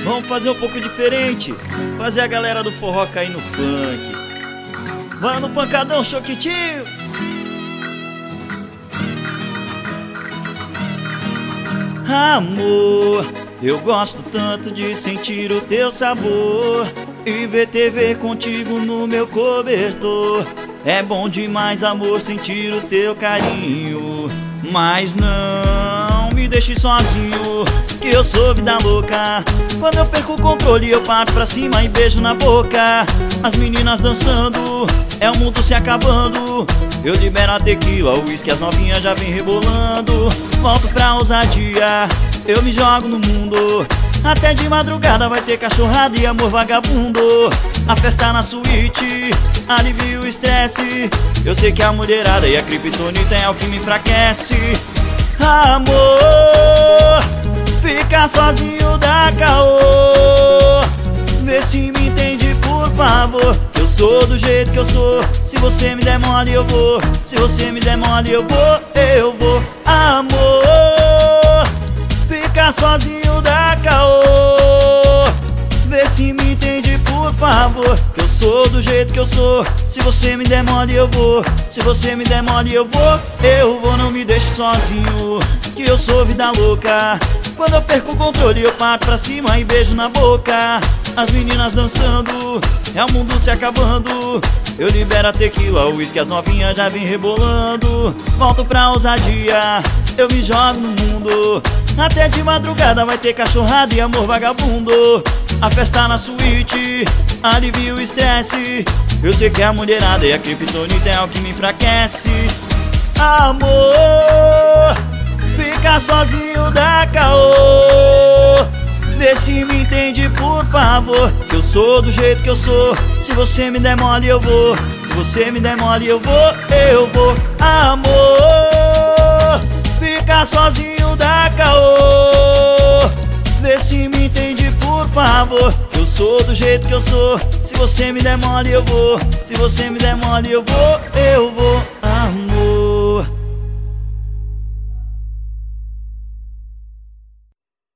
Vamos fazer um pouco diferente, fazer a galera do forró cair no funk. Vai no pancadão, Choquitinho. Amor, eu gosto tanto de sentir o teu sabor e ver TV contigo no meu cobertor. É bom demais, amor, sentir o teu carinho. Mas não me deixe sozinho, que eu sou vida louca. Quando eu perco o controle eu parto pra cima e beijo na boca. As meninas dançando, é o mundo se acabando. Eu libero a tequila, o uísque, as novinhas já vem rebolando. Volto pra ousadia, eu me jogo no mundo. Até de madrugada vai ter cachorrada e amor vagabundo. A festa na suíte, alivia o estresse. Eu sei que a mulherada e a criptonita é o que me enfraquece. Amor, ficar sozinho dá caô. Vê se me entende, por favor. Eu sou do jeito que eu sou. Se você me der mole eu vou. Se você me der mole eu vou, eu vou. Amor, ficar sozinho dá caô. Vê se me entende, por favor. Eu sou do jeito que eu sou. Se você me der mole eu vou. Se você me der mole eu vou, eu vou. Não me deixe sozinho, que eu sou vida louca. Quando eu perco o controle eu parto pra cima e beijo na boca. As meninas dançando, é o mundo se acabando. Eu libero a tequila, o uísque, as novinhas já vem rebolando. Volto pra ousadia, eu me jogo no mundo. Até de madrugada vai ter cachorrada e amor vagabundo. A festa na suíte, alivia o estresse. Eu sei que a mulherada e a criptonita é o que me enfraquece. Amor, ficar sozinho dá caô. Vê se me entende, por favor. Eu sou do jeito que eu sou. Se você me der mole eu vou. Se você me der mole eu vou, eu vou. Amor, ficar sozinho dá caô. Vê se me entende, por favor. Eu sou do jeito que eu sou. Se você me der mole eu vou. Se você me der mole eu vou, eu vou.